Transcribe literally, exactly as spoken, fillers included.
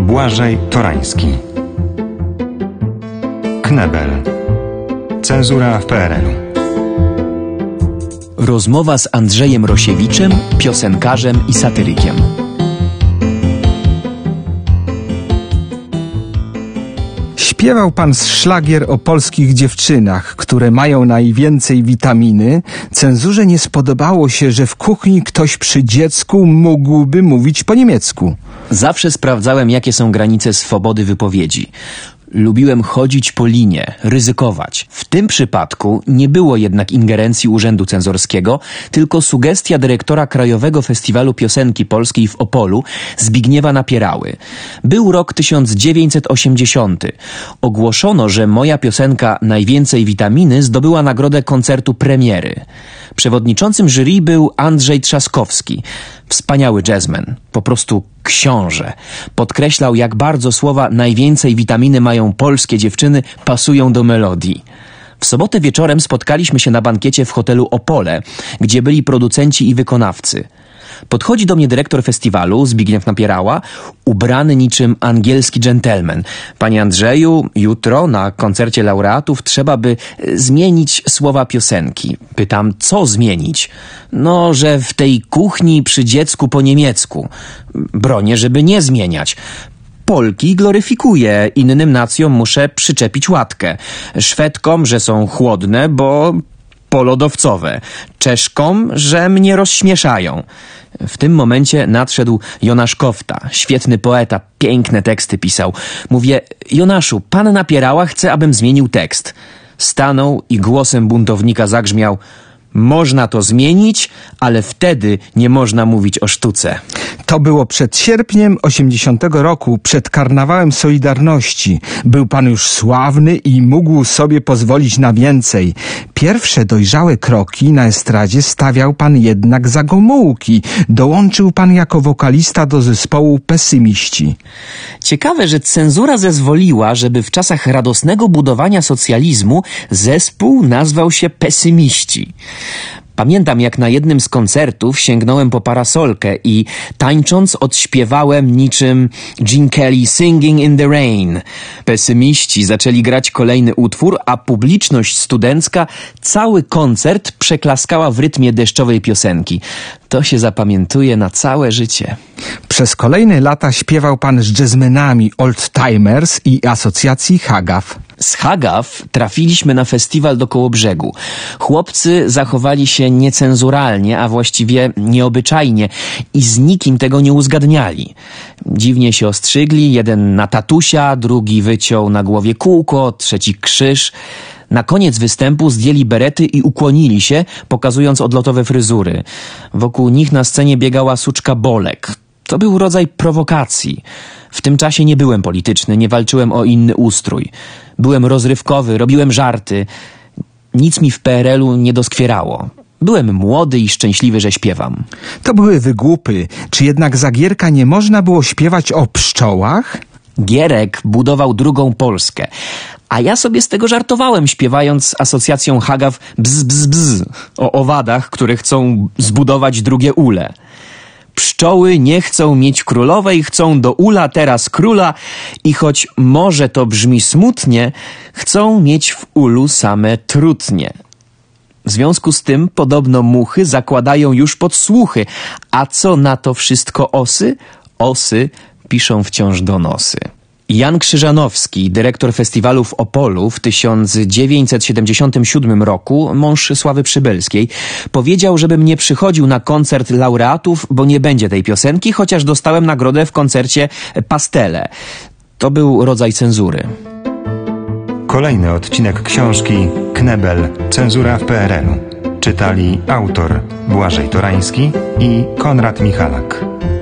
Błażej Torański. Knebel. Cenzura w P R L u. Rozmowa z Andrzejem Rosiewiczem, piosenkarzem i satyrykiem. Śpiewał pan szlagier o polskich dziewczynach, które mają najwięcej witaminy. Cenzurze nie spodobało się, że w kuchni ktoś przy dziecku mógłby mówić po niemiecku. Zawsze sprawdzałem, jakie są granice swobody wypowiedzi. Lubiłem chodzić po linie, ryzykować. W tym przypadku nie było jednak ingerencji Urzędu Cenzorskiego, tylko sugestia dyrektora Krajowego Festiwalu Piosenki Polskiej w Opolu, Zbigniewa Napierały. Był rok tysiąc dziewięćset osiemdziesiąty. Ogłoszono, że moja piosenka Najwięcej witaminy zdobyła nagrodę koncertu premiery. Przewodniczącym jury był Andrzej Trzaskowski. Wspaniały jazzman, po prostu książę. Podkreślał, jak bardzo słowa najwięcej witaminy mają polskie dziewczyny pasują do melodii. W sobotę wieczorem spotkaliśmy się na bankiecie w hotelu Opole, gdzie byli producenci i wykonawcy. Podchodzi do mnie dyrektor festiwalu, Zbigniew Napierała, ubrany niczym angielski dżentelmen. Panie Andrzeju, jutro na koncercie laureatów trzeba by zmienić słowa piosenki. Pytam, co zmienić? No, że w tej kuchni przy dziecku po niemiecku. Bronię, żeby nie zmieniać. Polki gloryfikuję, innym nacjom muszę przyczepić łatkę. Szwedkom, że są chłodne, bo polodowcowe. Czeszkom, że mnie rozśmieszają. W tym momencie nadszedł Jonasz Kofta, świetny poeta, piękne teksty pisał. Mówię, Jonaszu, pan Napierała chce, abym zmienił tekst. Stanął i głosem buntownika zagrzmiał: można to zmienić, ale wtedy nie można mówić o sztuce. To było przed sierpniem osiemdziesiątego roku, przed karnawałem Solidarności. Był pan już sławny i mógł sobie pozwolić na więcej. Pierwsze dojrzałe kroki na estradzie stawiał pan jednak za Gomułki. Dołączył pan jako wokalista do zespołu Pesymiści. Ciekawe, że cenzura zezwoliła, żeby w czasach radosnego budowania socjalizmu zespół nazwał się Pesymiści. Pamiętam, jak na jednym z koncertów sięgnąłem po parasolkę i tańcząc odśpiewałem niczym Gene Kelly Singing in the Rain. Pesymiści zaczęli grać kolejny utwór, a publiczność studencka cały koncert przeklaskała w rytmie deszczowej piosenki. To się zapamiętuje na całe życie. Przez kolejne lata śpiewał pan z jazzmenami Old Timers i asocjacji Hagaw. Z Hagaw trafiliśmy na festiwal do Kołobrzegu. Chłopcy zachowali się niecenzuralnie, a właściwie nieobyczajnie i z nikim tego nie uzgadniali. Dziwnie się ostrzygli, jeden na tatusia, drugi wyciął na głowie kółko, trzeci krzyż. Na koniec występu zdjęli berety i ukłonili się, pokazując odlotowe fryzury. Wokół nich na scenie biegała suczka Bolek. To był rodzaj prowokacji. W tym czasie nie byłem polityczny, nie walczyłem o inny ustrój. Byłem rozrywkowy, robiłem żarty. Nic mi w P R L u nie doskwierało. Byłem młody i szczęśliwy, że śpiewam. To były wygłupy. Czy jednak za Gierka nie można było śpiewać o pszczołach? Gierek budował drugą Polskę, a ja sobie z tego żartowałem, śpiewając asocjacją Hagaw bzz, bzz, bzz o owadach, które chcą zbudować drugie ule. Pszczoły nie chcą mieć królowej, chcą do ula teraz króla i choć może to brzmi smutnie, chcą mieć w ulu same trutnie. W związku z tym podobno muchy zakładają już podsłuchy. A co na to wszystko osy? Osy piszą wciąż donosy. Jan Krzyżanowski, dyrektor festiwalu w Opolu w tysiąc dziewięćset siedemdziesiątym siódmym roku, mąż Sławy Przybylskiej, powiedział, żebym nie przychodził na koncert laureatów, bo nie będzie tej piosenki, chociaż dostałem nagrodę w koncercie Pastele. To był rodzaj cenzury. Kolejny odcinek książki Knebel. Cenzura w P R L u. Czytali autor Błażej Torański i Konrad Michalak.